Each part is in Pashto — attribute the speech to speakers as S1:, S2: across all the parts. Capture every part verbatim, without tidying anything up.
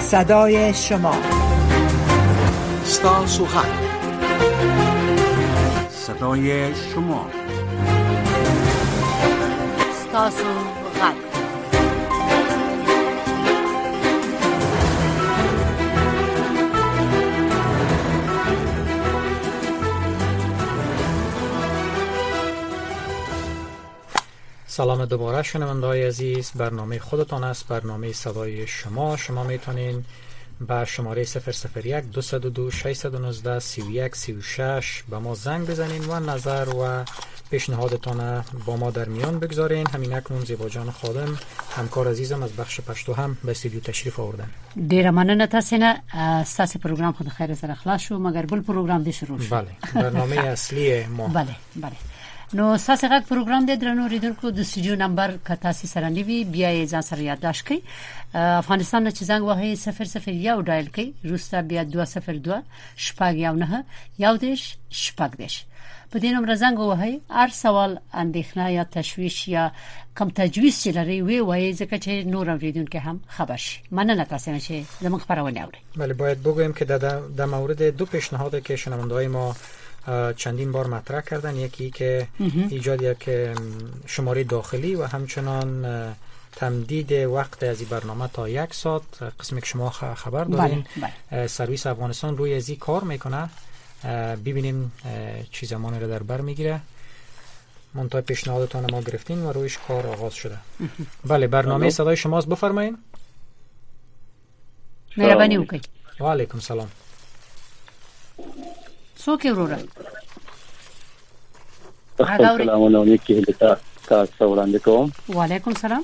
S1: صدای شما.
S2: ستاسو حق. صدای شما.
S3: ستاسو حق.
S4: سلام دوباره شنونده‌های عزیز، برنامه خودتان است، برنامه صدای شما. شما میتونین با شماره صفر صفر یک دو صفر دو شش یک نه سی و یک سی و شش به ما زنگ بزنین و نظر و پیشنهادتان با ما در میان بگذارین. همین اکنون زیبا جان خادم همکار عزیزم از بخش پشتو هم به استودیو تشریف آوردن.
S3: ډیر مننه تاسو نه. تاسو پروګرام خو د خیر سره خلاص شو، مګر بل پروګرام دې شروع شو.
S4: بله، برنامه اصلی ما.
S3: بله بله. نو تاسو غږ پروګرام د درنو ریډونکو د استودیو نمبر که تاسو سره نیوي بیا یې ځان سره یادداشت کړئ. افغانستان نه چې زنګ وهي صفر صفر یو ډایل کړئ، روستا بیا دوه صفر دوه شپږ یو نه یو دیش شپږ دیش. په دې نمبر زنګ وهي هر سوال، اندېښنه یا تشویش یا کم تجویز چې لري وی وایي، ځکه چې نور اوریدونکو هم خبر شي. مننه تاسو نه چې زموږ خبرونه اوري.
S4: بله، باید بگویم که در در مورد دو پیشنهاد که شنونده‌های ما چندین بار مطرح کردن، یکی که ایجاد یک شماره داخلی و همچنان تمدید وقت از این برنامه تا یک ساعت، قسمی که شما خبر دارین. بله، بله. سرویس افغانستان روی ازی کار میکنه، ببینیم چی زمانی رو در بر میگیره. منتهای پیشنهادتان ما گرفتین و رویش کار آغاز شده. بله، برنامه صدای شماست، بفرمایین.
S3: مهربانی وکړئ.
S4: و علیکم سلام.
S3: څوک وروره؟
S5: السلام علیکم، تاسو وړاندې کوم.
S3: وعلیکم سلام.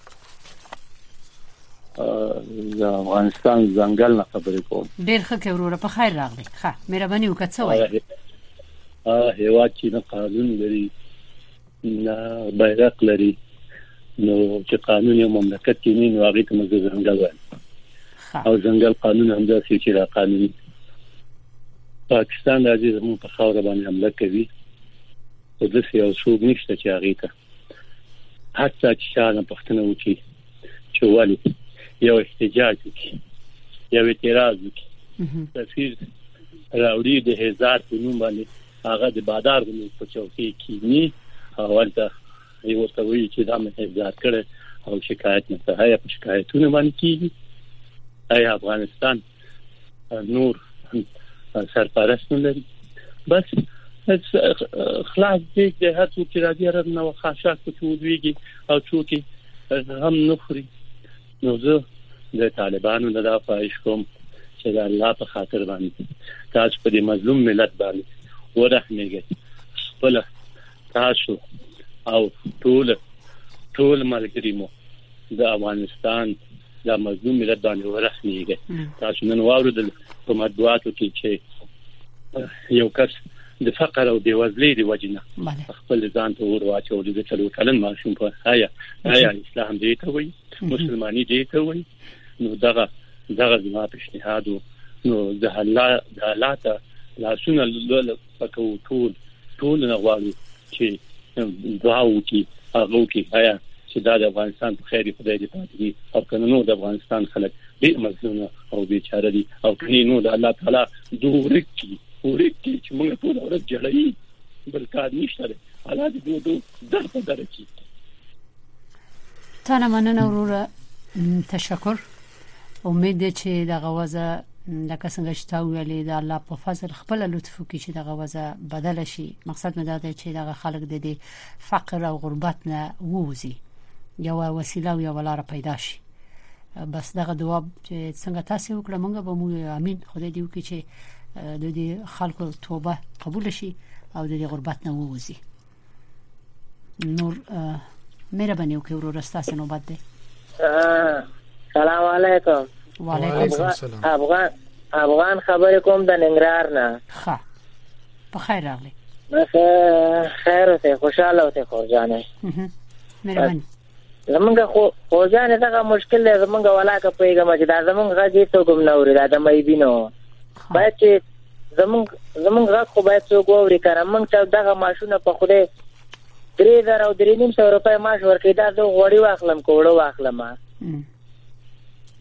S5: د افغانستان ځنګل نه خبرې کوم.
S3: ډیر ښه کې وروره، په خیر راغلی. ښه، مهرباني وکړه. څه وایي؟
S5: اه هیواد چې نه قانون لري نه بیرق لري، نو چې قانون یو مملکت کې نه نو هغه ته موږ ځنګل وایو. او ځنګل قانون هم دا چې را قانوني. پاکستان د عزیز مو په خاور باندې حمله کوي، او د سیاسي څوک نشته چې هغه ته حتی چې شانه پښتنه وکي چې والی یو احتجاج وکي، یو اعتراض وکي. تفسیر راوړي د هزار په نوم باندې هغه د بادار د په چوکۍ کې ني او ورته یو څه وی چې دا مې هزار کړي او شکایت نه ته هيا په شکایتونه باندې کیږي. اي افغانستان نور سرپرست لري، بس خلاص دې د هر څه چې راځي راځي نو خاصات په ودويږي او څوک هم نخري. نو زه د طالبانو د دفاع کوم چې د الله په خاطر باندې تاسو په دې مظلوم ملت باندې ورحمېږئ. خپل تاسو او ټول ټول ملګری مو د افغانستان د مظلوم ملت باندې ورحمېږئ. تاسو نن واورېدل په مطبوعاتو کې چې یو کس د فقر او د وزلې د وجنه خپل ځان ته ورواچو د څلور کلن ماشوم په هيا هيا اسلام دې ته وایي، مسلمانۍ دې ته وایي. نو دغه دغه زما پیشنهاد نو د الله د الله ته لاسونه لول پکو ټول ټول نه غواړي چې دعا وکړي هغه کې هيا چې د افغانستان په خیر خدای دې پاتې دي او کنه د افغانستان خلک ډېر مظلوم او بیچاره دي او کني نو د الله تعالی دورکی ورکی چې موږ ټول ورځ جړی بل کار نشته. حالات دې دوه درته درکې.
S3: تانه مننه وروره، تشکر. امید ده چې دغه وضع لکه څنګه چې تاسو ویلي د الله په فضل خپل لطف وکړي چې دغه وضع بدل شي. مقصد مې دا دی چې دغه خلک د دې فقر او غربت نه ووځي، یو وسیله او یو لار پیدا شي. بس دغه دعا چې څنګه تاسو وکړه موږ به مو امين خدای دې وکړي چې د دې خلکو توبه قبول شي او د دې غربت نه ووځي. نور مهرباني وکړئ ورور تاسو نوبت دی.
S6: سلام علیکم.
S3: وعلیکم السلام.
S6: افغان افغان خبرې کوم د ننګرهار نه.
S3: ښه، په خیر راغلی.
S6: بس خیر اوسه، خوشاله اوسه خورجانې.
S3: مهرباني.
S6: زمونږ خو خورجانې دغه مشکل دی، زمونږ ولاکه پیغام چې دا زمونږ غږی ته کوم نوري دا د مې بینو باید چې زمونږ زمونږ غږ خو باید څوک واوري کنه. موږ ته دغه ماشونه په خوده درې زره او درې نیم سو روپۍ معاش ورکړي، دا زه غوړي واخلم کوړو واخلم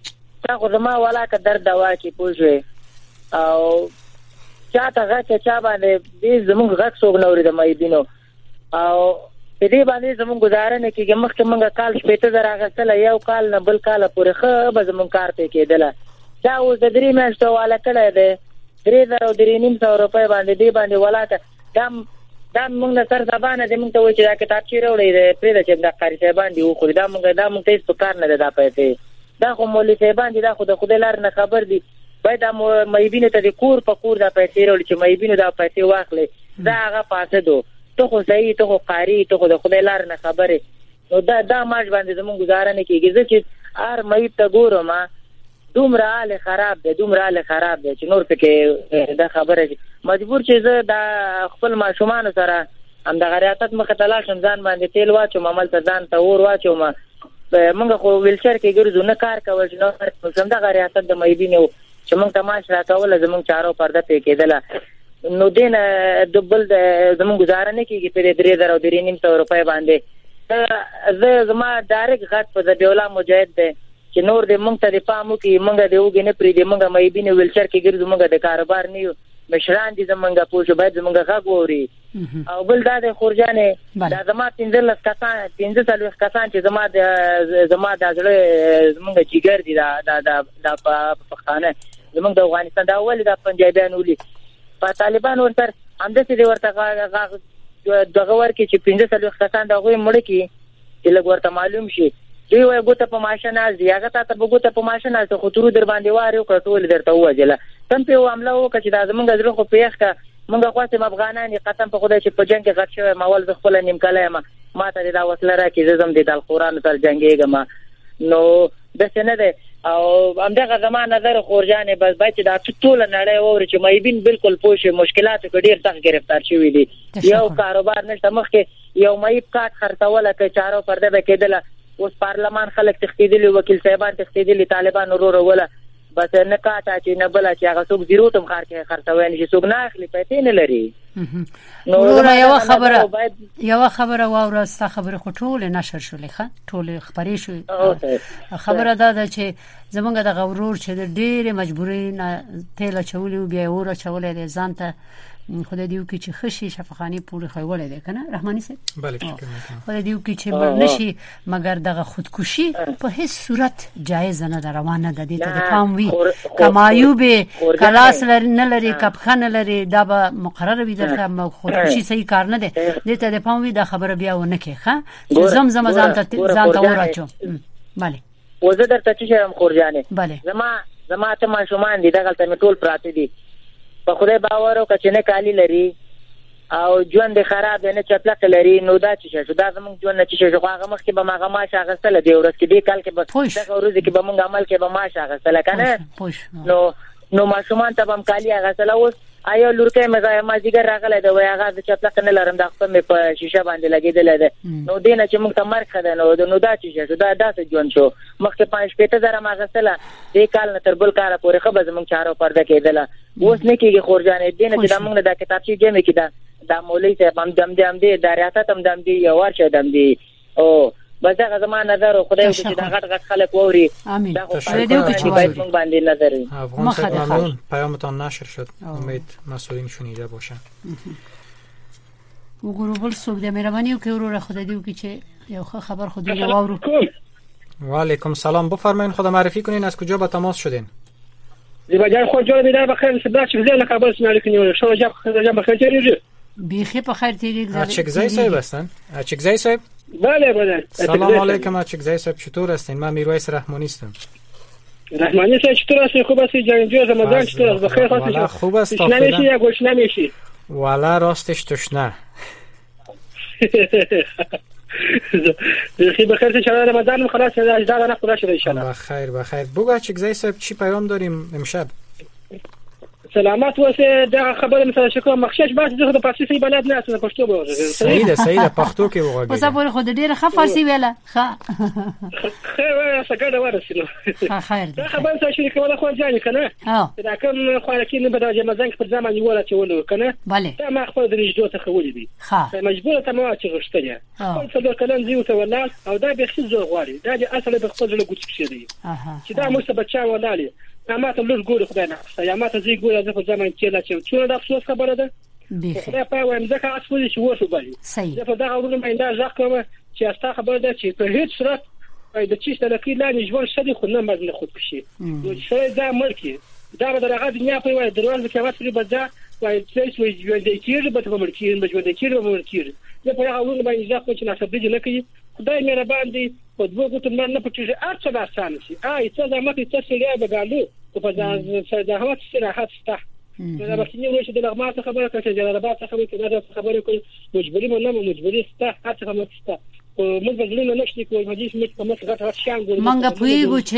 S6: تا خو زما ولاکه درد دوا کې پوښوي او چاته غاکه چا باندې دې زمونږ غاک څوک نوري د مې دینو او په دې باندې زمونږ گزاره نه کیږي مخکې مونږه کال شپږ زره اغستل یو کال نه بل کال پورې خو به زمونږ کار ته کېدله دا اوس د درې میاشتو والا کړی دی درې زره او درې نیم سوه روپۍ باندې دې باندې ولاکه دا دا مونږ نه سر زبانه دې مونږ ته وایي چې دا کتاب چې راوړی دی پرېږده چې دا قاري صاحبان دي وخوري دا مونږ دا مونږ ته هېڅ په کار نه دی دا پیسې دا خو مولوي صاحبان دي دا خو د خدای لار نه خبر دي باید دا مېبینو ته د کور په کور دا پیسې راوړي چې مېبینو دا پیسې واخلي دا هغه فاسدو ته خو صحیح ته خو قاري ته خو د خدای لار نه خبرې نو دا دا ماش باندې زمونږ ګزاره نه کېږي زه چې هر مېب ته ګورم دومره حال خراب دی دومره حال خراب دی چې نور پکې دا خبره مجبور چې زه دا خپل ماشومانو سره همدغه ریاست مخې ته لاړ شم ځان باندې تیل واچوم هملته ځان ته اور واچوم موږ خو ویلچر کې ګرځو نه کار کول چې نو همدغه ریاست د مېبین و چې موږ ته معاش راکوله زموږ چارو پرده پې کېدله نو دې نه د بل زموږ ګزاره نه کېږي پرې درې زره او درې نیم سوه روپۍ باندې زه زما ډایرکټ غږ په ذبیح الله مجاهد دی چې نور دې موږ ته د پام وکړي موږ دې وږي نه پرېږدي موږ مېبین ویلچر کې ګرځو موږ د کاروبار نه یو مشران دي زمونږ پوه شو باید زمونږ غږ واوري او بل دا د خورجانې دا زما پنځلس کسان پنځه څلوېښت کسان چې زما د زما د زړه زمونږ جګر دي دا دا دا پښتانه زمونږ د افغانستان دا ولې دا پنجابیان ولي په طالبان ورسره همداسې دې ورته دغه ورکړي چې پنځه څلوېښت کسان د هغوی مړه کړي چې لږ ورته معلوم شي دوی وایي ګوته په ماشه ناست دي هغه تا ته به ګوته په ماشه ناست خو ترو در باندې وار وکړه ټول درته ووجله تم پې حمله وکړه چې دا زمونږ زړه خو پېښ که مونږ غواړو افغانان یې قسم په خدای چې په جنګ کې غټ شوی یم اول زه خپله نیمکله یم ما ته دې دا وسله راکړي زه ځم دې د القرآنو سره جنګېږم نو داسې نه دی او همدغه زما نظر خورجانې بس باید چې دا ټوله نړۍ واوري چې مېبین بالکل پوه شي مشکلاتو کې ډېر سخت ګرفتار شوي دي یو کاروبار نشته مخکې یو مېب کارت خرڅوله که چارو پرده به کېدله اوس پارلمان خلک تښتېدلي وکیل صاحبان تښتېدلي طالبان ورو وروله بس نه کاټ اچي نه بل چې هغه څوک زیرو تم خار کې خرڅوي نشي څوک نه اخلي پیسې نه لري
S3: نو یو خبره یو خبره واوره ستا خبره خو ټول نشر شولې ښه ټول خبرې شو خبره دا ده چې زمونږ د غورور چې د ډېرې مجبورۍ نه تیل اچولي بیا اور اچولی دی ځان ته خدای دیو کې چې خشي شفاخاني پوری خوړلې ده کنه رحماني صاحب
S4: بله فکر میکنم
S3: خدای دیو کې چې مړ نشي مګر دغه خودکشي په هیڅ صورت جایز نه ده روانه ده دې ته د پام وی کمایوب کلاس لري نه لري کپخانه لري دا به مقرره وي درته خودکشي صحیح کار نه ده دې ته د پام وی دا خبره بیا ونه کې ښه زمزم ځان ته ځان ته وراچو bale
S6: وزه درته چې هم خورجانې
S3: bale
S6: زما زما ته ماشومان دي دغه ته ټول پراته دي په خدای باور او کچنه کالی لري او ژوند خراب نه چپلق لري نو دا چې شو دا زموږ ژوند نه چې شو هغه مخ کې به ماغه ماشه غسل دی ورځ کې دی کال کې به دغه ورځ کې به موږ عمل کې به ماشه غسل کنه نو نو ماشومان ته هم کالی غسل اوس آیا لورکه مزه ما جګر راغله دا وای هغه د چپلق نه لرم د خپل په شیشه باندې لګیدل ده نو دینه چې موږ ته مرګ خدای نو نو دا چې شو دا داسې ژوند شو مخ کې پنځه پېته زره ما غسل دی کال نه تر بل کال پورې خو به موږ چارو پرده کېدل اوس نه کېږي خورجانې دینه چې دا موږ د کتابچې جمع کړه دا مولوی صاحب هم دم دم دی د ریاست هم دم دی یو ورشه دم دی او بس دا زما نظر خدای دې چې دا غټ غټ خلک ووري
S3: دا
S6: خو دې باید موږ باندې نظر
S4: افغان صاحب ممنون پیامتان نشر شد امید مسئولین شنیده باشن
S3: وګورو بل څوک د مهرباني او کورو خدای دې چې یو خبر خو دې واورو
S4: و علیکم سلام بفرمایید خدا معرفی کنین از کجا با تماس شدین
S1: زیباجان خود جان بیدار بخیر سبلا چه زیر لکابل سنالی کنیم شما جاب خدا جان بخیر تیریجی
S3: بیخی بخیر تیریج
S4: اچکزای صاحب هستن اچکزای صاحب
S1: بله بله
S4: سلام علیکم اچکزای صاحب چطور هستین من میرویس رحمانی هستم
S1: رحمانی صاحب چطور هستی خوب هستی جنگجو رمضان چطور است بخیر هستی
S4: والا خوب است
S1: تشنه میشی یا گشنه میشی
S4: والا راستش تشنه
S1: بخیر بخیر شهر رمضان خلاص اجازه نه خدا شده ان شاء الله
S4: بخیر بخیر بگو اچکزای صاحب چی پیام داریم امشب
S1: سلامت اوسه دا خبره مثلا شکو مخشش باز زه د فارسی سی بلد نه اسنه پښتو به
S4: صحیح ده صحیح ده پښتو کې وګورئ
S3: اوس په خو د ډیره ښه فارسی ویله ښه
S1: خیر څنګه ورسینو
S3: خیر
S1: دا خبره څه شي کوله خو ځان کنه دا کوم خوراکي نه بده جمعزنګ پر ځما نیول چې ولو کنه دا ما خپل د رجدو ته خولې دي مجبوره ته ما چې غشتنه خپل څه کلن زیو ته ولال او دا به خص زو غواړي دا د اصل به خپل له ګوت شي دی چې دا مو څه بچا ولالي ما ته لږ ګور خدای نه یا ما ته زی ګور زه په ځما کې لا چې څو دا افسوس خبره ده خدای په وایم ځکه اصلي چې وښو بلی زه په دغه ورونه باندې ځکه کوم چې استا خبره ده چې په هیڅ صورت د چی ستل کې لا نجور شدي خو نه مزنه خود کشي نو چې دا ملکی دا به درغه دنیا په وای دروازه کې واسه بده وای چې وای ژوند کېږي به په ملکی به ژوند کېږي به ملکی زه په هغه ورونه باندې ځکه چې ناسب دي نه کوي خدای مې ربان دي په دوه ګوتو نه پټیږي ارڅه دا سان شي آی څه دا مته څه سړي به غالو په ځان سره دا هوا څه راحت ستا دا به کینې وشه د لغمات خبره کوي چې جلالباد خبره کوي دا خبره کوي مجبوري مو نه مجبوري ستا هڅه هم ستا موږ بدلونه نشته کوو مجلس موږ په مخ غټ غټ شان ګورو
S3: منګه پویګو چې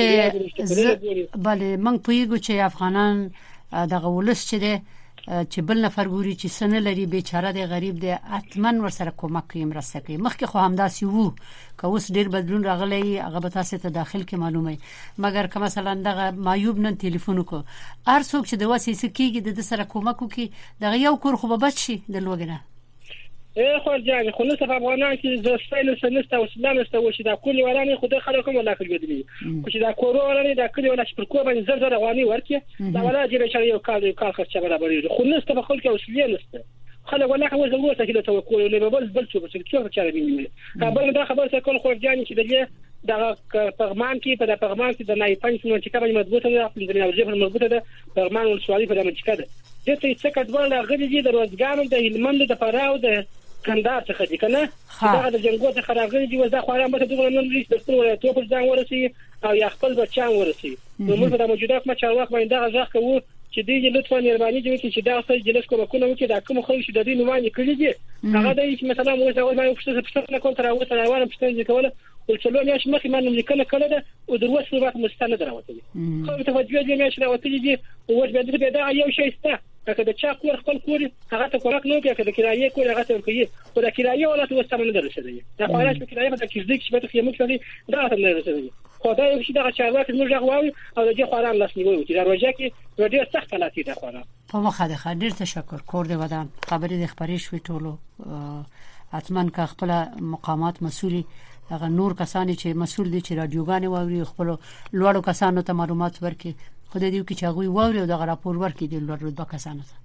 S3: بله منګ پویګو چې افغانان دغه ولس چې ده چې بل نفر ګوري چې سن لري بیچاره دی غریب دی اتمن ورسره کومک کوي مرسته کوي مخکې خو همداسې وو که اوس ډیر بدلون راغلی هغه به تاسو ته داخل کې معلومه مګر که مثلا دغه معیوب نن ټلیفون وکړ هر څوک چې د واسې کېږي د سره کومک وکړي دغه یو کور خو به بچ شي د لوګنه
S1: اے خو ځای خو نو په افغانان کې زستایل سنسته او اسلام است او چې دا کلی ورانه خدای خلکو ولا کړی دی چې دا کورو ورانه دا کلی ولا چې پر کو باندې زر زر رواني ورکه دا ولا چې به یو کال یو کال خرچه برابرې خو نو په خلکو او سلیه نسته خلک ولا خو زغوته کې له توکل له بل بل څه چې څه چاره دی کابل دا خبره څه کول خو ځان چې دغه دا پرمان کې په پرمان کې د نای پنځه نو چې کابل مضبوطه ده په دنیا وزیر مضبوطه ده پرمان ول سوالي په دمه چې کده دته څه کډوال غړي دي د روزګار د هلمند د فراو د کندهار څخه دي کنه دا د جنگو څخه راغلي دي وځه خورم به دغه نن لري د ټول ته په ځان ورسي او یا خپل بچان ورسي نو موږ د موجوده حکومت چارواک باندې دا ځخ کوو چې دې لطفا مهرباني دې وکړي چې دا څه جلس کوم کوم وکړي دا کوم خو چې د دې نومانه کړی دي هغه د مثلا موږ دا وایو چې څه څه کنټرا او تر روانه پښتنه کوله ول څلور میاش مخې باندې لیکنه کړه ده او دروس په مستند راوته خو ته وځي دې میاش راوته دي او وځ به دې دا یو شی سته که د چا کور خپل کور هغه ته کومک نه کوي که د کرایې کور هغه ته کوي او د کرایې ولا ته وسته نه درسي دا خلاص په کرایې په کې چې به ته یې کوي دا ته نه درسي خدای یو شي دا چارواکي موږ غواړو او د خوران لاس نیوي چې دروازه کې ډېر سخت حالات دي خوران
S3: په مخه ده ډېر تشکر کور دې ودان خبرې د خبرې شوي ټولو اتمن که خپل مقامات مسؤلی هغه نور کسانی چې مسؤل دي چې رادیوګانې واوري خپل لوړو کسانو ته معلومات ورکړي خدای دې کې چې هغه واوري او دغه راپور ورکړي د لوړو دوه کسانو ته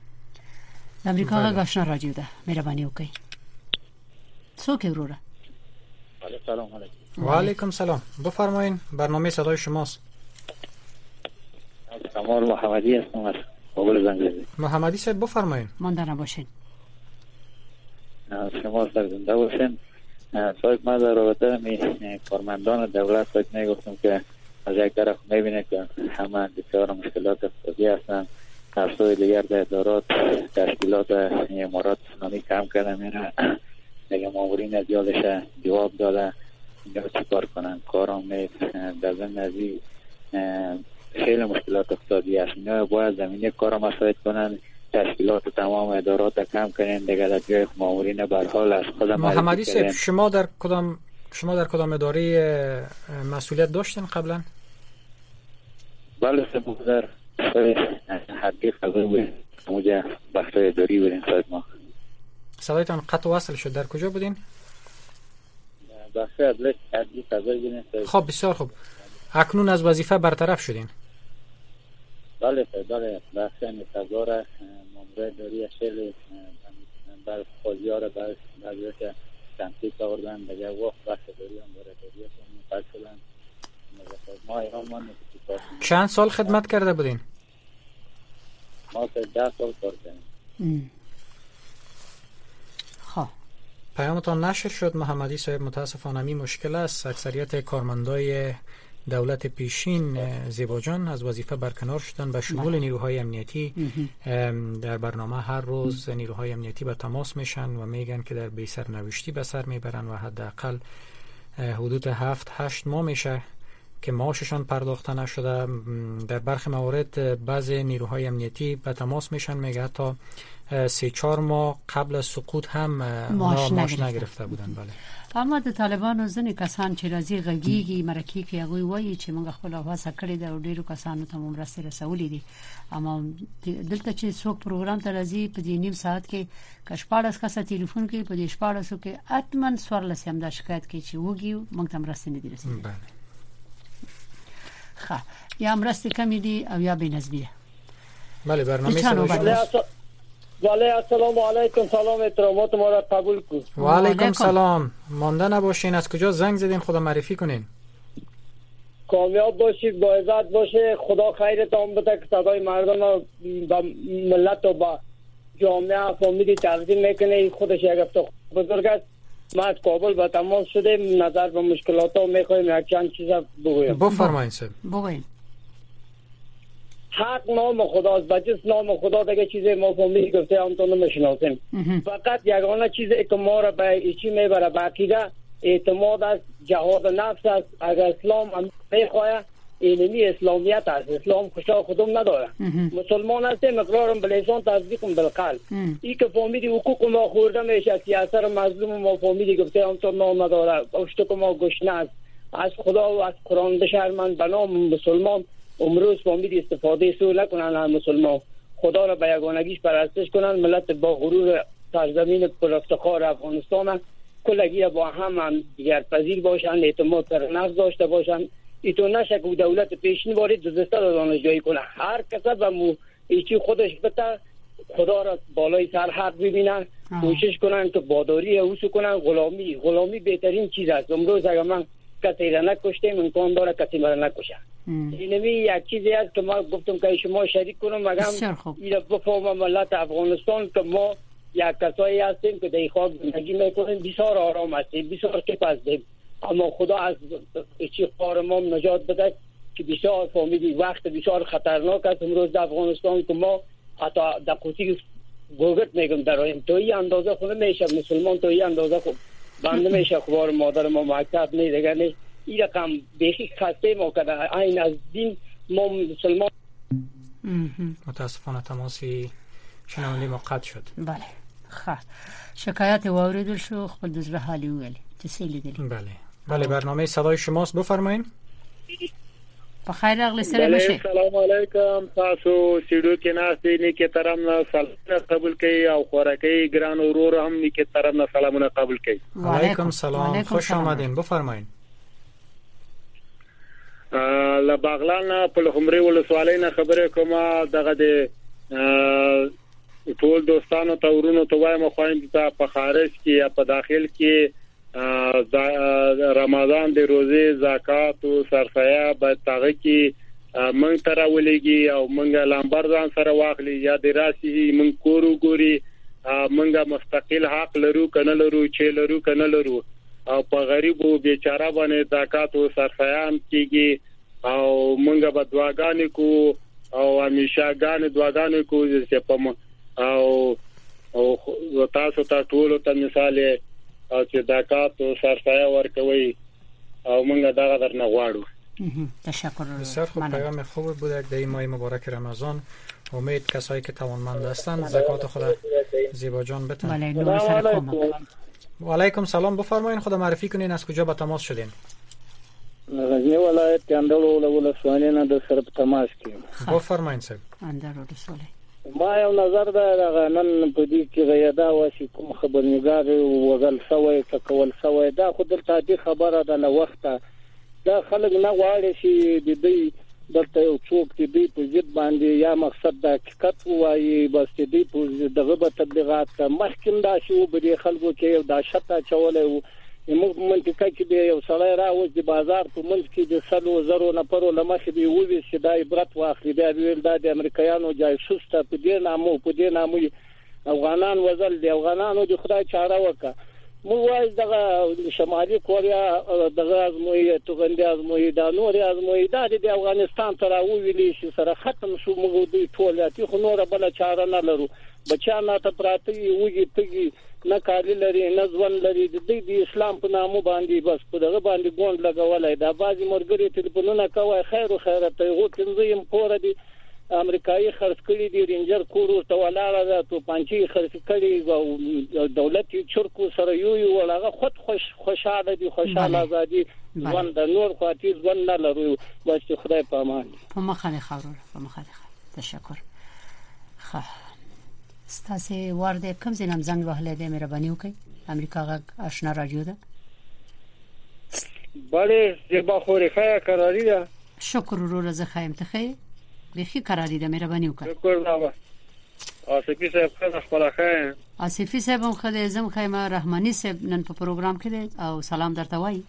S3: د امریکا غاښنا راجیو ده مهرباني وکړئ څوک وروره
S5: سلام علیکم
S4: و علیکم سلام بفرمایید برنامه صدای شماست
S5: کمال محمدی هستم از کابل زنگیزه
S4: محمدی صاحب بفرمایید
S3: مانده نباشین
S5: شما سرزنده باشین صاحب ما در رابطه می کارمندان دولت صاحب میگفتم که از یک طرف میبینه که همه بسیار مشکلات اقتصادی هستن از سوی دیگر در ادارات تشکیلات امارات اسلامی کم کرده میره دیگه مامورین از یادش جواب داده اینجا چی کار کنن کارم نیست در ضمن از خیلی مشکلات اقتصادی هست اینا باید زمینه کارم مساعد کنن تشکیلات تمام ادارات کم کنن دیگه در جای مامورین برحال از خود
S4: محمدی صاحب شما در کدام شما در کدام اداره مسئولیت داشتین قبلا؟
S5: بله صاحب در حقی قضایی بودیم موجه بخشای اداری بودیم صاحب ما
S4: صدایتان قطع وصل شد در کجا بودین؟
S5: بخشای اداره حقی قضایی بودیم
S4: خب بسیار خوب اکنون از وظیفه برطرف شدین؟
S5: بله صاحب بله بخشای نتظار مامور اداری شیل بر خواهی ها را بر برداشت تنسیق آوردن دیگه وقت بخش اداری هم بر اداری هم مقد شدن ما ایران ما
S4: چند سال خدمت کرده بودین؟
S5: ما تا ده سال کار کردیم.
S3: خب
S4: پیامتان نشر شد محمدی صاحب متاسفانه می مشکل است اکثریت کارمندای دولت پیشین زیباجان از وظیفه برکنار شدن به شمول نیروهای امنیتی در برنامه هر روز نیروهای امنیتی به تماس میشن و میگن که در بی سرنوشتی به سر میبرن و حداقل حدود هفت هشت ماه میشه که معاششان پرداخته نشده. در برخی موارد بعضی نیروهای امنیتی به تماس میشن، میگه حتی سه چهار ماه قبل از سقوط هم
S3: معاش
S4: معاش نگرفته بودن. بله.
S3: اما د طالبانو ځنې کسان چې راځي غږیږي مرکه کې هغه وایي چې موږ خپل هڅه کړې ده او ډیرو کسانو ته موږ رسې رسولې دي. اما دلته چې څوک پروګرام ته راځي په دې نیم ساعت کې کښپاړس کسه ټلیفون کې په دې شپاړسو کې اتمن سوارلس هم د شکایت کې چې وګي موږ ته رسې نه دي رسېدلي.
S4: بله.
S3: ښه یا مرستې کمی دي او یا بېنظمیه.
S4: بله برنامه صدای
S7: ولی السلام علیکم، سلام احترامات ما را قبول کن.
S4: و علیکم سلام. مانده نباشین. از کجا زنگ زدین؟ خدا معرفی کنین.
S7: کامیاب باشید، با عزت باشه، خدا خیرتان بده که صدای مردم و ملت و با جامعه فامیلی تقدیم میکنه. خودش یک هفته بزرگ است. ما از کابل به تماس شدیم، نظر به مشکلات ها میخوایم یک چند چیز بگویم.
S4: بفرمایید سر.
S3: بگویم.
S7: حق نام خداست، بجز نام خدا دیگه چیزی ما فهمیدی گفته هم تو نمیشناسیم. فقط یگانه چیزی که ما را به ایچی میبره به عقیده اعتماد است، جهاد نفس است. اگر اسلام هم میخواه اینمی اسلامیت است. اسلام خوشا خودم نداره. مسلمان هستیم، اقرارم بلیسان تصدیقم بالقلب. ای که فهمیدی حقوق ما خورده میشه، سیاست مظلوم ما فهمیدی گفته هم تو نام نداره، اشتک ما گشنه است. از خدا و از قرآن بشرمند به نام مسلمان امروز فهمید استفاده سو نکنن. هم مسلمان خدا را به یگانگیش پرستش کنن. ملت با غرور سرزمین پر افتخار افغانستان کلگی با هم هم دیگر پذیر باشن، اعتماد در نفس داشته باشن. ایتو نشه که دولت پیشین وارد دزسته دادانش جایی کنه. هر کسا به مو ایچی خودش بتا خدا را بالای سر حق ببینن، کوشش کنن که باداری اوسو کنن. غلامی غلامی بهترین چیز است. امروز اگر من کسی را نکشتیم امکان داره کسی مرا نکشه. اینمی یک چیزی است که ما گفتم که شما شریک کنم مگم اینا بفهمم ملت افغانستان که ما یک کسایی هستیم که در خاک زندگی میکنیم، بسیار آرام هستیم، بسیار کیف هستیم. اما خدا از چی خار ما نجات بده که بسیار فهمیدی وقت بسیار خطرناک است امروز در افغانستان که ما حتی در قوطی گوگت میگم داریم. تو این اندازه خود میشه مسلمان، تو این اندازه خود بنده میشه خوار مادر ما مکتب نیدگه نی. این رقم بیخی خسته ما کده این از دین ما مسلمان.
S4: متاسفانه تماسی شنوندی ما قطع شد.
S3: بله. خب شکایت واردل شو خپل دزله حالی ویلی تسهیلی دلی.
S4: بله. بله برنامه صدای شماست، بفرمایید.
S3: بخیر اغلی سره بشه.
S5: سلام علیکم. تاسو سیډو کې ناستې نه کې ترم نه سلام قبول کړي او خوراکي ګران اورور هم نه کې ترم نه سلامونه قبول کړي.
S4: علیکم سلام، خوش آمدین، بفرمایید.
S5: لا باغلان په لخمري ولسوالۍ نه خبره کومه دغه د ټول دوستانو ته ورونو ته وایم خو ته په خارج کې یا په داخل کې رمضان د روزه زکات او سرسایه به تاغه کې مونږ تر ولېږي او مونږ لامبر ځان سره واخلي یا د راسي مونږ کورو ګوري مونږه مستقل حق لرو کنه لرو چې لرو کنه لرو او په غریب او بیچاره باندې زکات او سرسایه هم کېږي او مونږه به دعاګانې کو او همیشه غان دعاګانې کو چې په او او تاسو ته ټول ته مثال او چې زکات او سرسایه ورکوي او موږ دغه درنه غواړو.
S3: تشکر.
S4: بسیار خوب، پیام خوب بود در این ماه مبارک رمضان. امید کسایی که توانمند هستند زکات خود زیبا جان بتن.
S3: بله نور سر کمک.
S4: و علیکم سلام، بفرمایید خدا معرفی کنین از کجا به تماس شدین؟
S7: غزنی ولایت اندرو ولسوالۍ نه د سر په تماس کې.
S4: بفرمایید صاحب.
S3: اندرو ولسوالۍ.
S7: ما یو نظر ده نن په دې کې غیدا واسي کوم خبرنګار وغل سوی کول سوی دا خو درته دې خبره ده له وخته دا خلک نه غواړي چې د دې دلته یو څوک دې په ضد باندې یا مقصد د حقیقت وایي بس دې په دغه په تبلیغات مخکې دا شی و به خلکو کې یو دا شته چولې موږ منطقه کې یو سړی راوځي د بازار په منځ کې د سلو زرو نفرو لمخې دی ووي چې دا عبرت واخلي بیا ویل دا د امریکایانو جاسوس ته په دې نامو په دې نامو افغانان وزل دی افغانانو د خدای چاره وکړه. موږ وایي دغه شمالي کوریا دغه ازمویي توغندي ازمویي دا نور ازمویي دا د افغانستان تر اوویلی چې سره ختم شو موږ دوی ټول اتي خو نور بل چاره نه لرو. بچا نه ته پراته وږي تګي نه کاری لري نه ځوان لري د دې د اسلام په نامو باندې بس په دغه باندې ګوند لګولای دا بازي مرګري ټلیفونونه کوي خیر او خیرت یو تنظیم پور دي امریکایي خرڅ کړي دي رینجر کور ته ولاړه ده ته پنځه خرڅ کړي او دولت چرکو سره یو یو ولغه خود خوش خوشاله دي خوشاله ازادي ځوان د نور خاطر ځوان نه لري بس خدای په امان
S3: په مخه خبر په مخه تشکر خا ستاسو ورده کوم زینم زنګ وهله دې مهرباني وکړئ امریکا غ آشنا رادیو ده
S7: بله زیبا خوري خیا قراری ده
S3: شکر ورو زه خایم ته خی بخي قراری ده مهرباني وکړئ
S7: شکر بابا آصفی صاحب خدا خپل خیر
S3: آصفی صاحب هم خدای زم خیمه رحمانی صاحب نن په پروګرام کې ده او سلام درته وای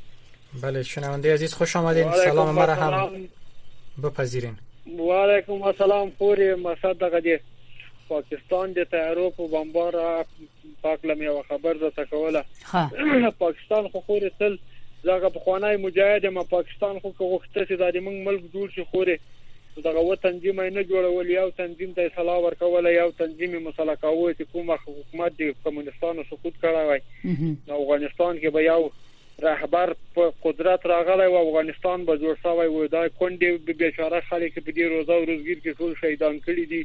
S4: بله شنونده عزیز خوش آمدین سلام مرا هم بپذیرین
S7: و علیکم السلام پوری مصدق دې پاکستان د تیارو په بمبار پاکلمه او خبر ده تکوله پاکستان خو خوري تل زګه په خوانای مجاهد ما پاکستان خو وخته چې د موږ ملک جوړ شي خوري دغه و تنظیم نه جوړول یو تنظیم ته اصلاح ورکول یو تنظیم مسله کاوه چې کومه حکومت د کمونستانو سقوط کړی وای افغانستان کې به یو رهبر په قدرت راغلی او افغانستان به جوړ شوی و دا کونډې بیچاره خلک په دې روزه او روزګیر کې ټول شهیدان کړي دي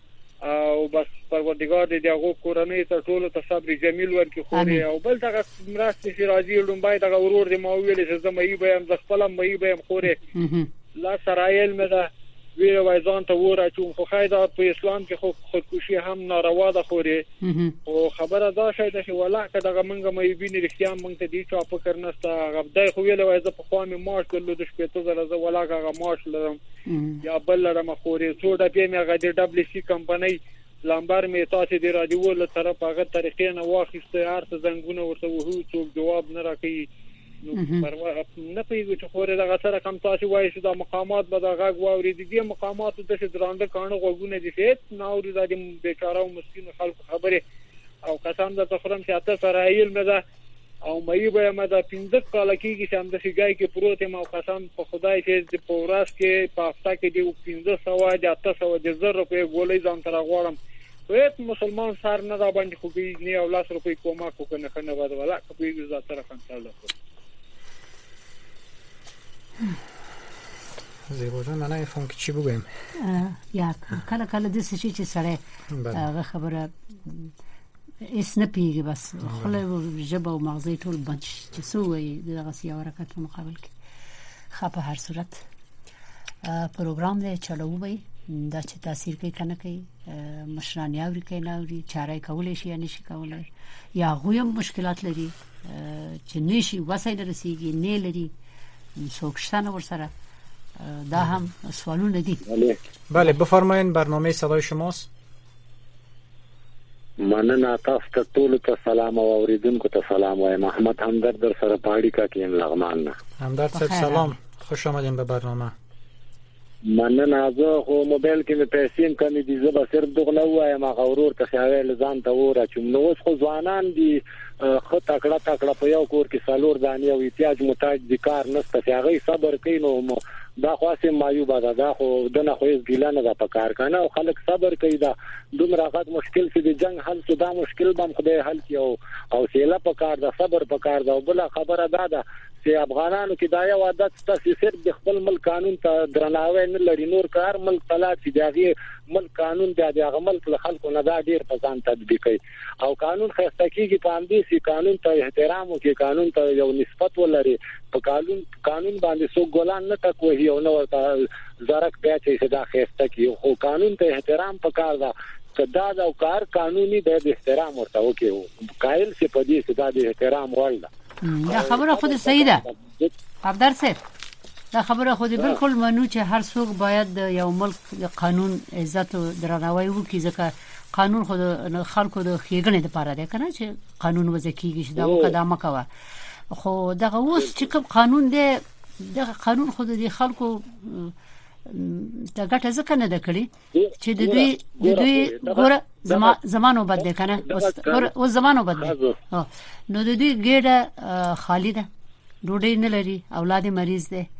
S7: او بس پروردگار دې هغه کورنۍ ته ټول ته صبر جمیل ورکړي خوري او بل دغه مرستې چې راځي لومبای دغه ورور دې ما ویل چې زما یې به هم ځخپل مې به هم خوري لا سرایل مې دا ویره وایزان ته وره چې خو خایدا په اسلام کې خو خودکشي هم ناروا ده خوري او خبره دا شي چې ولا کداغه منګه مې بینې رښتیا مونږ ته دې چا فکر نشته غبدای خو ویل وایزه په خوا مې ماش کړل د شپې ته زله زه ولا هغه ماش لرم یا بل لرم خوري څو د پی مې هغه د دبليو سي کمپنۍ لامبر مې تاسو د رادیو له طرف هغه طریقې نه واخیسته ارته زنګونه ورته وو څوک جواب نه راکړي نو پروا نه پیږي چې خوري دغه سره کم تاسو وایي چې د مقامات به دغه غواوري دي مقامات د څه درانده کانو غوونه دي چې نو د دې بیچاره او مسکین خلک خبره او قسم د تخرم چې اته سرایل مې ده او مې به مې ده پنځه کال کېږي چې هم د شګای کې پروت ما قسم په خدای چې د پوراس کې په هفته کې دی پنځه سوه د اته سوه د زر روپے ګولې ځان تر غواړم وېت مسلمان سار نه دا باندې خو کې نه او لاس روپے کومه کو کنه کنه بعد ولا کوي ز تر خنځل
S4: زیبا جان من نمی‌فهمم که چی بگم
S3: یا کله کله د څه چې سره هغه خبره اس نه پیږي بس خله جبه او مغزي ټول بنچ چې سوې دغه سیاو حرکت په مقابل کې خپه هر صورت پروګرام دې چلو وي دا چې تاثیر کوي کنه کوي مشران یاوري کوي ناوري چاره کولې شي یا نشي کولای یا غویم مشکلات لري چې نشي وسایل رسیږي نه لري سوکشتن ورسره دا هم سوالونه دي
S4: بله بفرمایید برنامه صدای شماست
S5: مننه تاسو ته ټول ته سلام او اوریدونکو ته سلام وایم محمد همدرد در سره پاړی کا کې لغمان
S4: همدرد صاحب سلام خوش آمدین به برنامه
S5: مننه زه خو موبایل کې مې پیسې کمی دي زه به صرف دغه نو وایم هغه ورور ته خیال ځان ته وره چې نو اوس خو ځوانان دي خو تکړه تکړه په یو کور کې سالور دانی او احتیاج محتاج دي کار نشته چې هغه صبر کوي نو دا خاصه مایوبه ده دا خو دنه خو هیڅ ګیلانه ده په کار کنه او خلک صبر کوي دا دومره غټ مشکل چې د جنگ حل څه دا مشکل بم خدای حل کی او او سیله په کار ده صبر په کار ده او بل خبره ده ده چې افغانانو کې دا یو عادت ستاسو صرف د خپل ملک قانون ته درناوی نه لري نور کار ملک طلاق چې دغه ملک قانون د هغه ملک له خلکو نه دا ډیر په ځان تطبیقي او قانون خسته کیږي په اندې سي قانون ته احترام او کې قانون ته یو نسبت ولري په قانون قانون باندې سو ګولان نه تکوي او نو زرک بیا چې دا خسته کی خو قانون ته احترام پکار دا کدا دا کار قانوني د احترام ورته وکي قائل سی په دې چې دا د احترام ورل
S3: دا خبره خود صحیح ده افدر صاحب دا خبره خود بالکل منو چې هر څوک باید یو ملک د قانون عزت او درناوی وکړي ځکه قانون خود خلکو د خېګنې لپاره دی کنه چې قانون وځکیږي چې دا مقدمه کوي خو دغه اوس چې کوم قانون دی دغه قانون خود د خلکو دا ګټه ځکه نه ده کړې چې د دوی د دوی ګوره زمانو بد دی کنه اوس زمانو بد دی نو د دوی ګډه خالی ده ډوډۍ نه لري اولاد مریض دی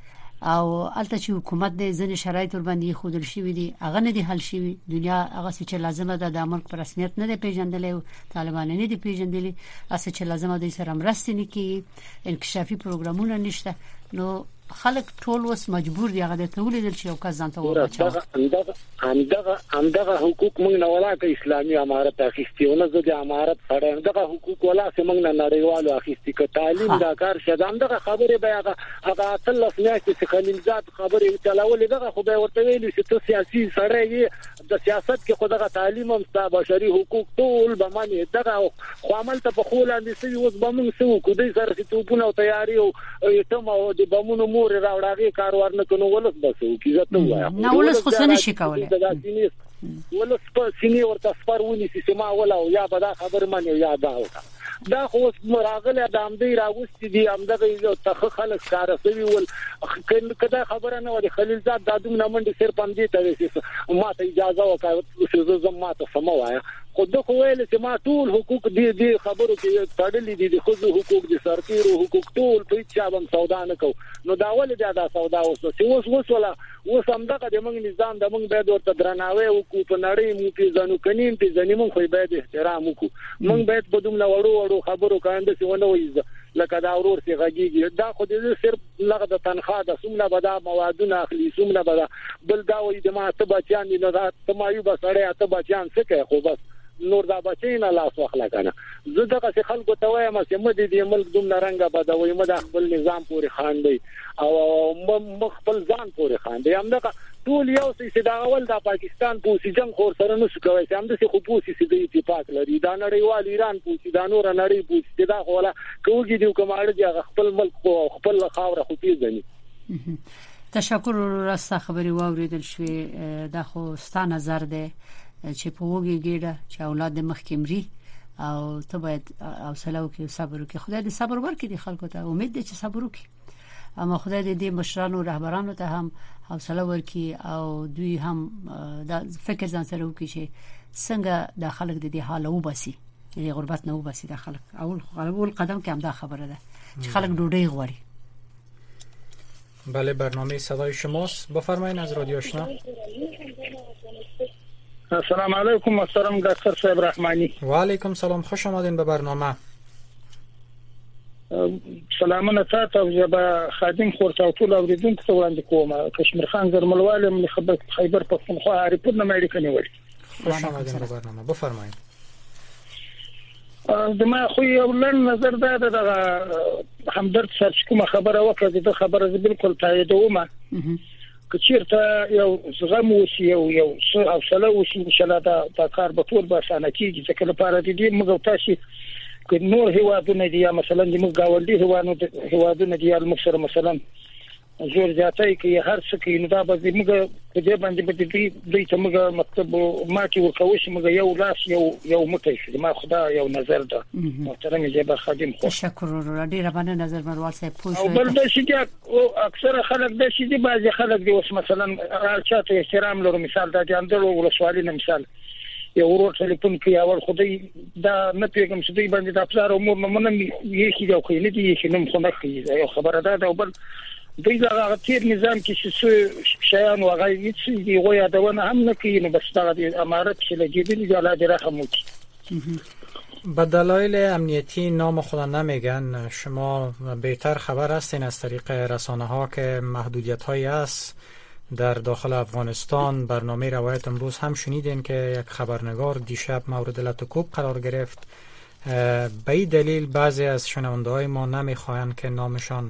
S3: او الته چې حکومت د ځنې شرایط ور باندې خودل شي دي هغه نه دي حل شي دنیا هغه چې لازمه ده د امر پر رسمیت نه دی پیژندل طالبان نه دي پیژندل اسه چې لازمه ده سره مرسته نه کی انکشافي پروګرامونه نشته نو خلک ټول وس مجبور دي هغه ته ولیدل چې یو کس ځانته
S8: ورچا همدغه همدغه همدغه حقوق موږ نه ولاکه اسلامي امارت اخیستیونه زه د امارت سره همدغه حقوق ولا سمنګ نه نړیوالو اخیستي ک تعلیم دا کار شته همدغه خبره به هغه هغه تل سمعت چې خلیلزاد خبره چلاولې دغه خو به ورته ویل چې ته سیاسي سره یې د سیاست کې خو دغه تعلیم هم ستا بشري حقوق ټول به معنی دغه خو عمل ته په خولاندې سوي اوس به موږ سو کو دې سره چې توپونه او تیاری او ته مو د بمونو مور راوړاږي کاروبار نه کنو ولس بسو کی زته وایا
S3: نو ولس خو څه نشي کولای
S8: ولس په سینې ورته سپارونی سیستم ولا یا به دا خبر منه یا دا دا خو مراغله د امدی راوستي دي امدغه یو تخ خلک کار کوي ول کله خبره نه وي خلیلزاد دادوم نه منډي سر پاندې ته ما ته اجازه وکړه چې زه ما ته سم وایا خو د خو ویل چې ما ټول حقوق دي دي خبرو کې تړلې دي د خو حقوق دي سرتیرو حقوق ټول په چا باندې سودا نه کو نو دا ول دا دا سودا اوس چې اوس اوس ولا اوس همدغه د موږ نظام د موږ باید ورته درناوی وکړو په نړۍ مو کې ځانو کنیم په ځنی موږ خو باید احترام وکړو موږ باید په دومره وړو وړو خبرو کاندې څه ونه وایي لکه دا ورور څخه غږیږي دا خو دې صرف لغه د تنخواه د سمنه بدا موادونه اخلي سمنه بدا بل دا وایي د ما ته بچیان نه دا تمایو بسړی ته بچیان څه کوي خو بس نور دا بچینا لاس واخلا کنه زه دغه خلکو ته وایم چې مده دې ملک دومره رنګه بدوي مده خپل نظام پورې خاندي او مخبل ځان پورې خاندي همدغه ټول یو څه دا اول د پاکستان پوسی جنگ خور سره نو کوي چې همدغه خو پوسی سي د اتفاق لري دا نړیوال ایران پوسی دا نور نړۍ پوسی دا خو لا کوږي دی کومه دی خپل ملک خپل خاور خو پیژني
S3: تشکر راسته خبري واوریدل شوې دا خو ستا نظر دی چې په وګي ګډه چې اولاد مخ کې مري او ته باید حوصله وکړې صبر وکړې خدای دې صبر ورکړي د خلکو ته امید دې چې صبر وکړي اما خدای دې دې مشرانو رهبرانو ته هم حوصله ورکړي او دوی هم دا فکر ځان سره وکړي چې څنګه د خلک د دې حال وباسي د غربت نه وباسي د خلک اول اول قدم کې هم دا خبره ده چې خلک ډوډۍ غواړي.
S4: بله برنامه صدای شماست بفرمایید از رادیو آشنا.
S9: السلام علیکم محترم دکتر صاحب رحمانی.
S4: و علیکم سلام خوش آمدین به برنامه.
S9: سلامونه تاسو زبا خادم خورته ټول اوریدونکو ته وړاندې کوم کشمیر خان زرملواله من خبر خیبر پختونخوا اریپورت امریکا نیول.
S4: خوش آمدین به برنامه بفرمایید.
S9: دما خو یو لن نظر دا د همدرد صاحب کوم خبره وکړه د خبره بالکل تاییدومه. کچیرته یو زغم وسی یو یو حوصله وسی ان شاء الله دا دا کار به ټول به اسانه کیږي ځکه لپاره دې موږ تاسو که نور هیوادونه دي مثلا د موږ گاونډي هیوادونه هیوادونه دي مثلا مثلا زور ځاتای کې هر څه کې نو دا به موږ په دې باندې به دې دوی ته موږ مطلب ماکي ورکوي چې موږ یو لاس یو یو مټی شي ما خدا یو نظر ده محترم جبا خادم خو
S3: تشکر ورو ډیر باندې نظر مروال صاحب پوښتنه
S9: او بل د شي او اکثر خلک د شي دي بعضي خلک دي اوس مثلا چاته احترام لرو مثال دا دي اندلو ولسوالي نه مثال یو ورور ټلیفون کوي اول خدای دا نه پیغام چې دوی باندې د افزار امور نه منم یې شي دا خو نه دي چې نوم خو نه کوي یو خبره ده او بل دوی دا تیر نظام کې چې شیان او غي هیڅ دی غویا دا ونه هم نه کوي نو بس دا د امارت چې لګیدلی دی الله دې رحم وکړي.
S4: به دلایل امنیتی نام خدا نمیگن شما بهتر خبر هستین از طریق رسانه ها که محدودیت هایی است در داخل افغانستان. برنامه روایت امروز هم شنیدین که یک خبرنگار دیشب مورد لطوکوب قرار گرفت. به این دلیل بعضی از شنونده های ما نمیخواهند که نامشان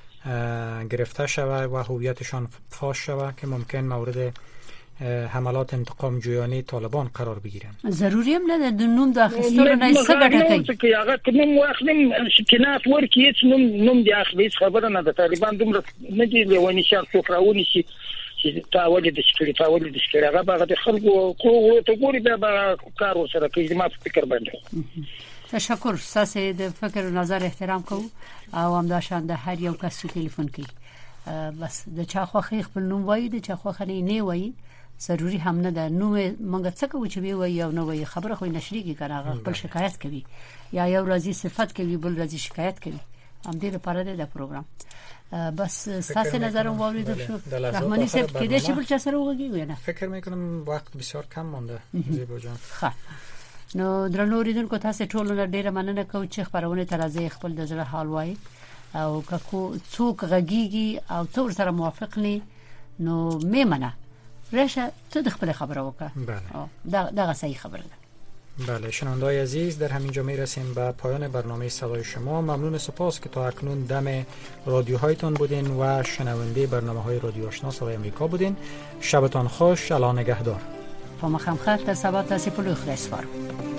S4: گرفته شود و هویتشان فاش شود که ممکن مورد حملات انتقام جویانه طالبان قرار بگیرن.
S3: ضروری هم نه د نوم د اخیستلو نه څه ګټه
S9: کوي هغه کوم واخلم سکینات ورکی هیڅ نوم نوم دی اخلي خبره نه د طالبان دومره نه دی لونی شر څوکراونی شي چې تاول د سکری تاول د سکری هغه به د خلکو کو ته ګوري به کار سره کوي ما فکر باندې.
S3: تشکر ساسه د فکر او نظر احترام کوو او هم دا شان د هر یو کس چې ټلیفون کوي بس د چا خوخه خپل نوم وایي د چا خوخه نه وایي ضروری هم نه ده نو مونږ څه کوو چې وی وایي او نو وایي خبره خو نشریږي کنه خپل شکایت کوي یا یو راځي صفت کوي بل راځي شکایت کوي هم دې لپاره د پروګرام بس ستاسو نظر واورید شو رحمانی صاحب کېدې چې بل چا سره وګورئ نه
S4: فکر میکنم وخت بسیار کم مونده زیبا جان.
S3: ښه نو درنو اوریدونکو تاسو ټول نه ډیره مننه کوم چې خبرونه ترازی خپل د زړه حال وای او کو څوک غږیږي او تور سره موافق ني نو میمنه رشه ته د خپل خبره وکړه.
S4: بله
S3: دا دا صحیح خبره ده.
S4: بله شنونده‌های عزیز در همین جا میرسیم به پایان برنامه صدای شما. ممنون سپاس که تا اکنون دم رادیوهایتان بودین و شنونده برنامه‌های رادیو آشنا صدای آمریکا بودین. شبتان خوش. الله نگهدار.
S3: په مخامخ ته سبا تاسو په لوخ رسوارو